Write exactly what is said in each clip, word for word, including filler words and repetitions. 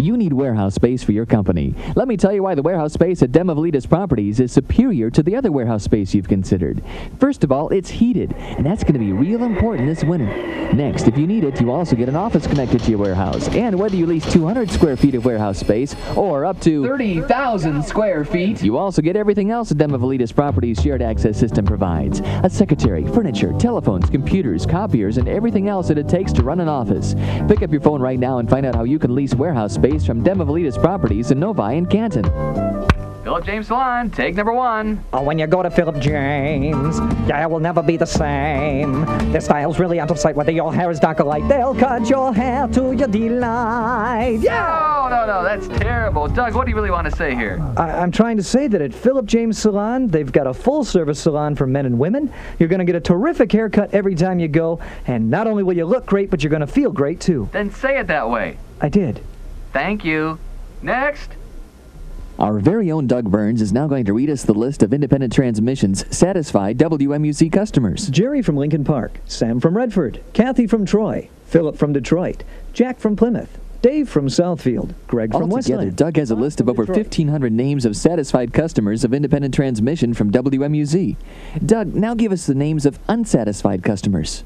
You need warehouse space for your company. Let me tell you why the warehouse space at Demavelitas Properties is superior to the other warehouse space you've considered. First of all, it's heated, and that's going to be real important this winter. Next, if you need it, you also get an office connected to your warehouse. And whether you lease two hundred square feet of warehouse space or up to thirty thousand square feet, you also get everything else that Demavelitas Properties shared access system provides. A secretary, furniture, telephones, computers, copiers, and everything else that it takes to run an office. Pick up your phone right now and find out how you can lease warehouse space from Demavelitas Properties in Novi and Canton. Philip James Salon, take number one. Oh, when you go to Philip James, yeah, it will never be the same. Their style's really out of sight, whether your hair is dark or light. They'll cut your hair to your delight. Yeah! No, no, no, that's terrible. Doug, what do you really want to say here? I- I'm trying to say that at Philip James Salon, they've got a full-service salon for men and women. You're going to get a terrific haircut every time you go, and not only will you look great, but you're going to feel great, too. Then say it that way. I did. Thank you. Next. Our very own Doug Burns is now going to read us the list of independent transmissions satisfied W M U C customers. Jerry from Lincoln Park, Sam from Redford, Kathy from Troy, Philip from Detroit, Jack from Plymouth, Dave from Southfield, Greg from Altogether, Westland. Doug has a list of over fifteen hundred names of satisfied customers of independent transmission from W M U Z. Doug, now give us the names of unsatisfied customers.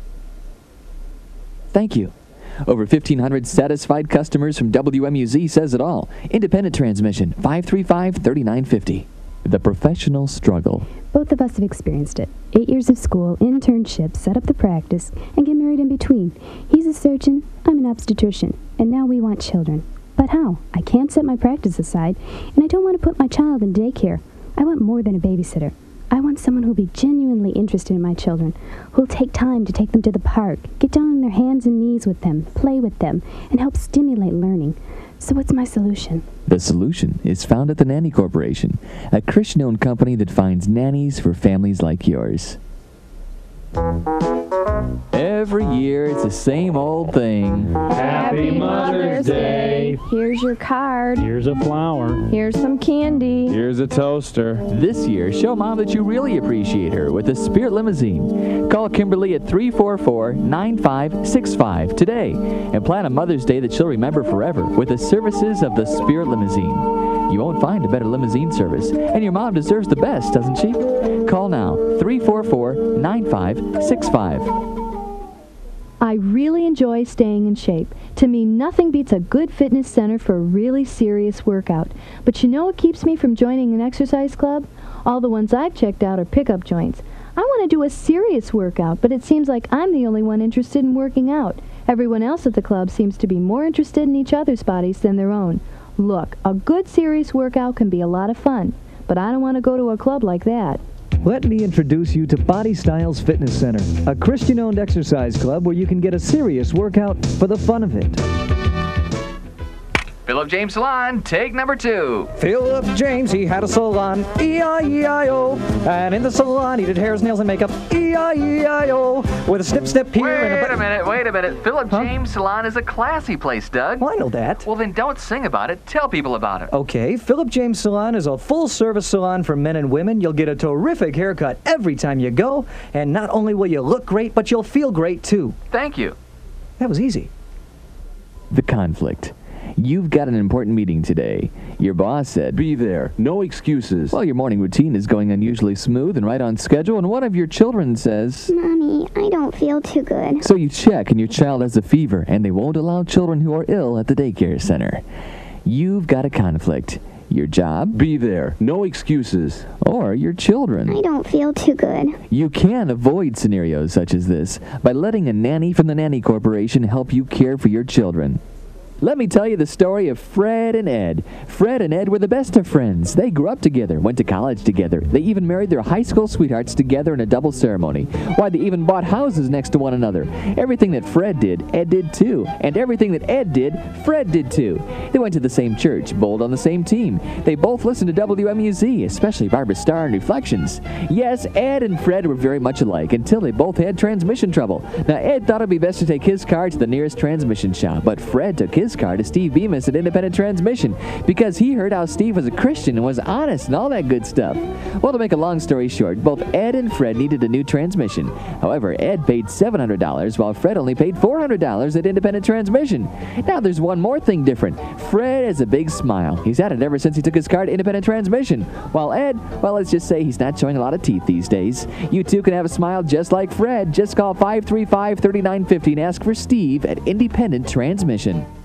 Thank you. Over fifteen hundred satisfied customers from W M U Z says it all. Independent transmission, five three five, three nine five zero. The professional struggle. Both of us have experienced it. Eight years of school, internship, set up the practice, and get married in between. He's a surgeon, I'm an obstetrician, and now we want children. But how? I can't set my practice aside, and I don't want to put my child in daycare. I want more than a babysitter. I want someone who'll be genuinely interested in my children, who'll take time to take them to the park, get down on their hands and knees with them, play with them, and help stimulate learning. So what's my solution? The solution is found at the Nanny Corporation, a Christian-owned company that finds nannies for families like yours. Every year, it's the same old thing. Happy Mother's Day. Here's your card. Here's a flower. Here's some candy. Here's a toaster. This year, show Mom that you really appreciate her with the Spirit Limousine. Call Kimberly at three four four, nine five six five today and plan a Mother's Day that she'll remember forever with the services of the Spirit Limousine. You won't find a better limousine service, and your mom deserves the best, doesn't she? Call now, three four four, nine five six five. I really enjoy staying in shape. To me, nothing beats a good fitness center for a really serious workout. But you know what keeps me from joining an exercise club? All the ones I've checked out are pickup joints. I want to do a serious workout, but it seems like I'm the only one interested in working out. Everyone else at the club seems to be more interested in each other's bodies than their own. Look, a good serious workout can be a lot of fun, but I don't want to go to a club like that. Let me introduce you to Body Styles Fitness Center, a Christian-owned exercise club where you can get a serious workout for the fun of it. Philip James Salon, take number two. Philip James, he had a salon, E I E I O. And in the salon, he did hairs, nails, and makeup, E I E I O. With a snip, snip here Wait and a... a minute, wait a minute. Philip Huh? James Salon is a classy place, Doug. Well, I know that. Well, then don't sing about it. Tell people about it. Okay, Philip James Salon is a full-service salon for men and women. You'll get a terrific haircut every time you go, and not only will you look great, but you'll feel great, too. Thank you. That was easy. The conflict. You've got an important meeting today. Your boss said, Be there. No excuses. well, your morning routine is going unusually smooth and right on schedule, and one of your children says, Mommy, I don't feel too good. so you check and your child has a fever, and they won't allow children who are ill at the daycare center. You've got a conflict. Your job, Be there. No excuses. or your children. I don't feel too good. You can avoid scenarios such as this by letting a nanny from the Nanny Corporation help you care for your children. Let me tell you the story of Fred and Ed. Fred and Ed were the best of friends. They grew up together, went to college together. They even married their high school sweethearts together in a double ceremony. Why, they even bought houses next to one another. Everything that Fred did, Ed did too. And everything that Ed did, Fred did too. They went to the same church, bowled on the same team. They both listened to W M U Z, especially Barbara Starr and Reflections. Yes, Ed and Fred were very much alike until they both had transmission trouble. Now, Ed thought it'd be best to take his car to the nearest transmission shop, but Fred took his his car to Steve Bemis at Independent Transmission because he heard how Steve was a Christian and was honest and all that good stuff. Well, to make a long story short, both Ed and Fred needed a new transmission. However, Ed paid seven hundred dollars while Fred only paid four hundred dollars at Independent Transmission. Now, there's one more thing different. Fred has a big smile. He's had it ever since he took his car to Independent Transmission. While Ed, well, let's just say he's not showing a lot of teeth these days. You too can have a smile just like Fred. Just call five three five, three nine five zero and ask for Steve at Independent Transmission.